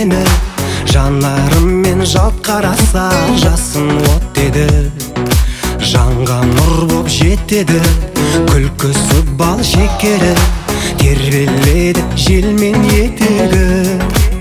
мені, жанарыммен жалт қараса жасын от деді. Жанға нұр боп жетеді, күлкісі бал шекері, тербеледі желмен етегі.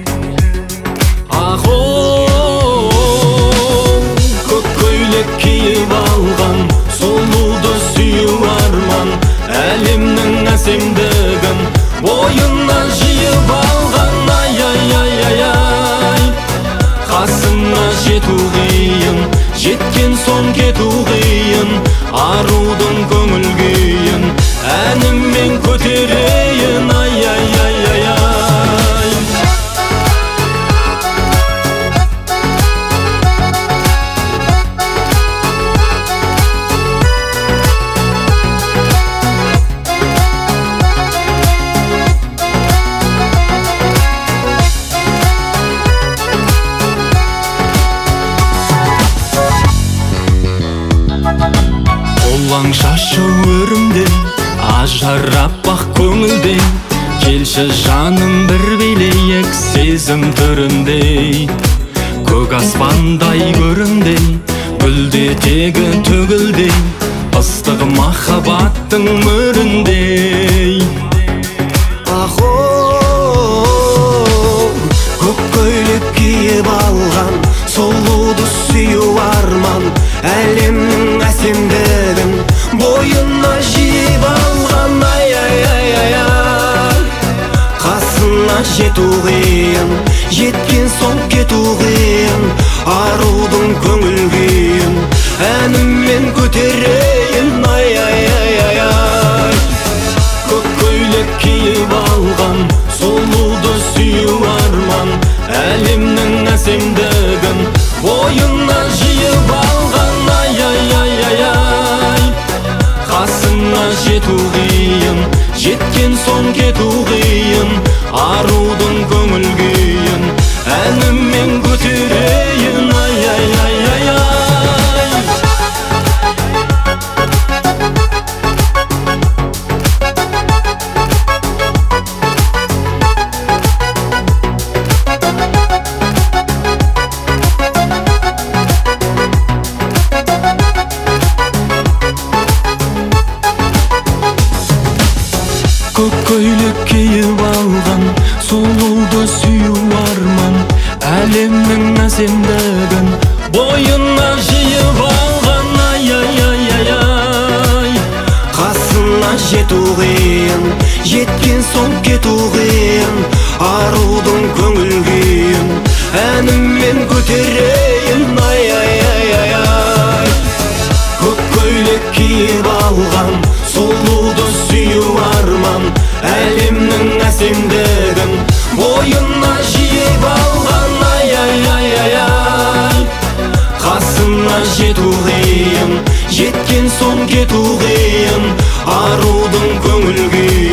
Көк көйлек киіп алған, сұлуды сүю арман, әлемнің әсемдігін бойына жиып алған. Ай-ай-ай-ай-ай, қасына жету қиын, жеткен соң кету қиын. Арудың көңіл күйін әніммен көтерейін. Ай-ай-ай-ай-ай, Олаң шашы өрімден, ажарап ақ көңілден, келші жаным бір билейік сезім түріндей. Көк аспандай көріндей, гүлде тегі төгілдей, ыстық махаббаттың мөріндей. Көк көйлек киіп алған, сұлуды сүю арман, әлемнің әсемдігін бойына жиып алған. Ай-ай-ай-ай-ай, қасына жету қиын, жеткен соң кету қиын. Арудың көңіл күйін әніммен көтерейін. Ай-ай-ай-ай-ай, Көк көйлек киіп алған, сұлуды сүю арман, әлемнің әсемдігін бойына жиып алған. Ай-ай-ай-ай-ай, қасына жету қиын, жеткен соң кету қиын. Арудың көңіл күйін әніммен көтерейін. Ай-ай-ай-ай-ай, көк көйлек киіп алған, сұлуды сүю арман, әлемнің әсемдігін бойына жиып алған. Ай-ай-ай-ай-ай, қасына жету қиын, жеткен соң кету қиын. Арудың көңіл күйін әніммен көтерейін. Ай-ай-ай-ай-ай, көк көйлек киіп алған, сұлуды сүю арман, әлемнің әсемдігін бойына жиып алған. Ай-ай-ай-ай-ай, қасына жету қиын, жеткен соң кету қиын. Арудың көңіл күйін